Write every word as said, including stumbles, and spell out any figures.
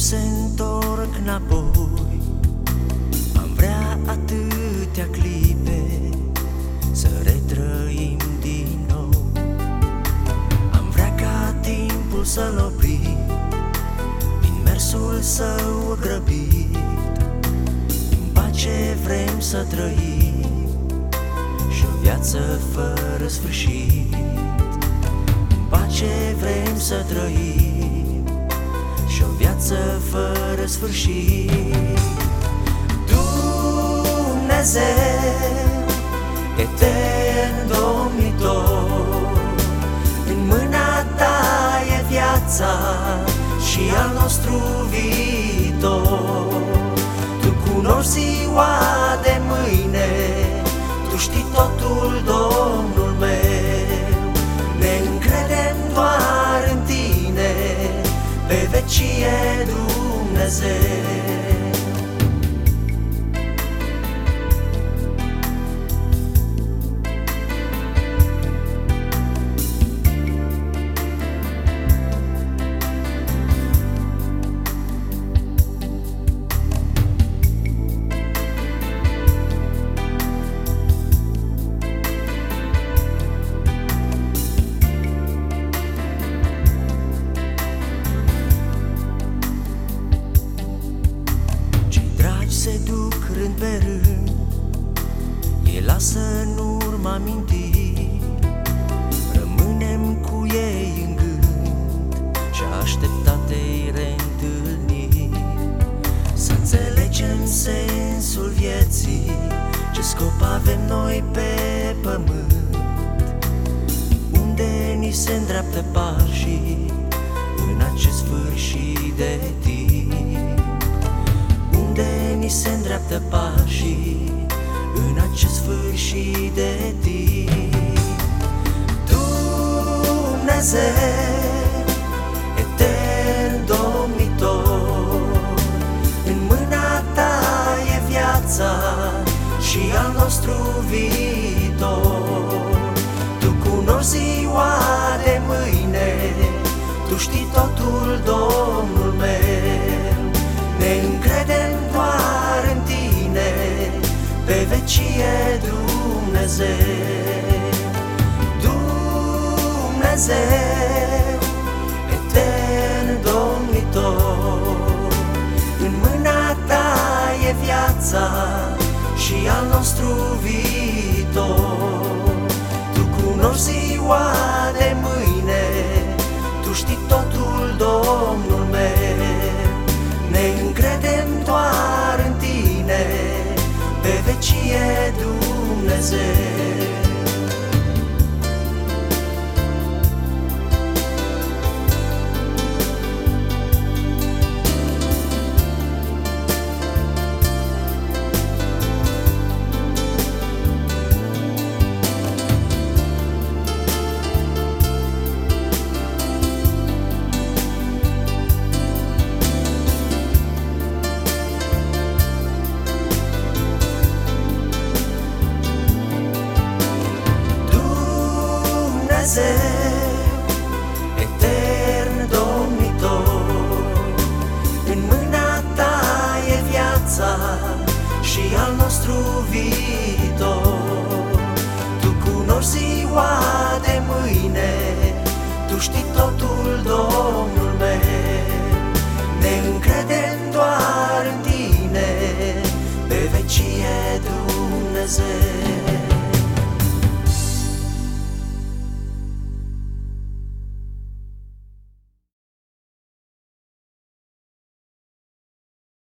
se întorc înapoi. Am vrea atâtea clipe să retrăim din nou. Am vrea ca timpul să-l oprim din mersul său grăbit. În pace vrem să trăim și o viață fără sfârșit. În pace vrem să trăim și o viață fără sfârșit. Dumnezeu, etern domnitor, în mâna ta e viața și al nostru viitor. Tu cunoști ziua de mâine, tu știi totul, Domnul meu. Ne încredem doar în tine, pe vecie Dumnezeu. Se duc rând pe rând, ei lasă în urmă amintiri. Rămânem cu ei în gând și așteptatei reîntâlniri. Să înțelegem sensul vieții, ce scop avem noi pe pământ, unde ni se îndreaptă pașii în acest sfârșit de timp. Unde ni se îndreaptă pașii în acest sfârșit de timp. Dumnezeu, etern domnitor, în mâna ta e viața și al nostru viitor. Tu cunoști ziua de mâine, tu știi totul, Domnul meu. Ne încredem doar în tine, pe vecie Dumnezeu. Dumnezeu, etern domnitor, în mâna ta e viața și al nostru viitor. Tu cunoști ziua de mâine, tu știi totul, Domnul meu. Ne încredem doar în tine, pe vecie Dumnezeu. Etern domnitor, în mâna ta e viața și al nostru viitor. Tu cunoști ziua de mâine, tu știi totul, Domnul meu. Ne încredem doar în tine, pe vecie Dumnezeu.